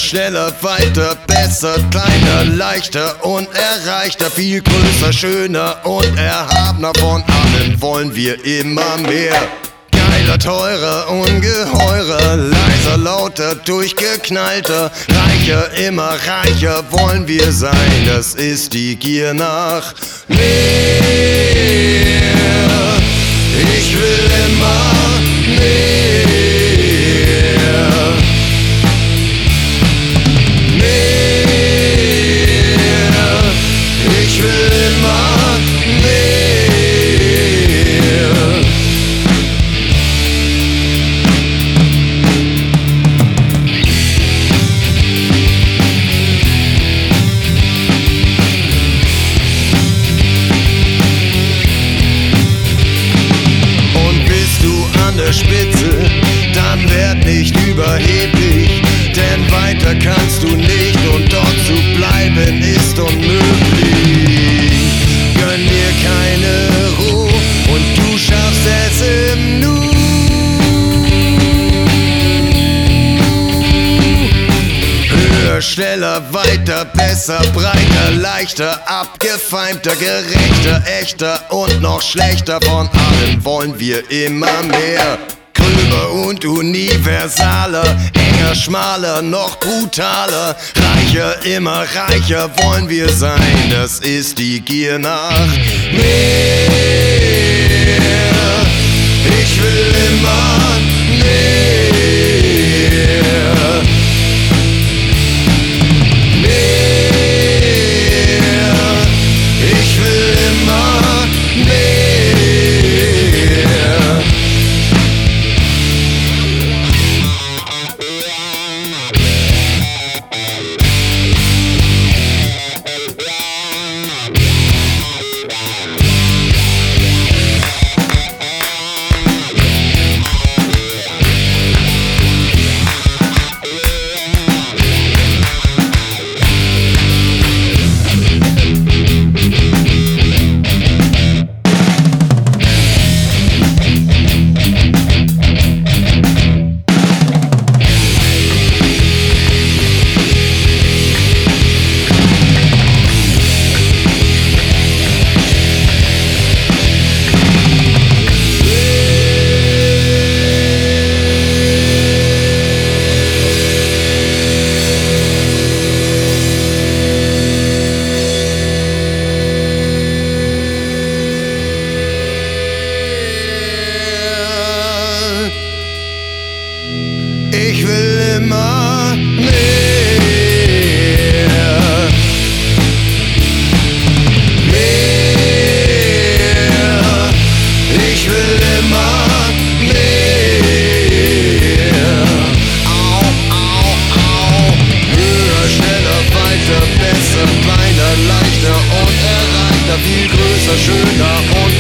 schneller, weiter, besser, kleiner, leichter und erreichter, viel größer, schöner und erhabener, von allem wollen wir immer mehr. Geiler, teurer, ungeheurer, leiser, lauter, durchgeknallter, reicher, immer reicher wollen wir sein, das ist die Gier nach mehr. Ich will immer mehr. Ich will immer mehr. Und bist du an der Spitze, dann werd nicht überheblich, denn weiter kannst du nicht und dort zu bleiben ist unmöglich. Gönn dir keine Ruhe und du schaffst es im Nu. Höher, schneller, weiter, besser, breiter, leichter, abgefeimter, gerechter, echter und noch schlechter, von allem wollen wir immer mehr. Gröber und universaler, enger, schmaler, noch brutaler, reicher, immer reicher wollen wir sein, das ist die Gier nach mehr. Ich will immer mehr. Ich will immer mehr. Ich will immer mehr. Ich will immer mehr. Au, au, au. Höher, schneller, weiter, besser, kleiner, leichter und erreichter, viel größer, schöner und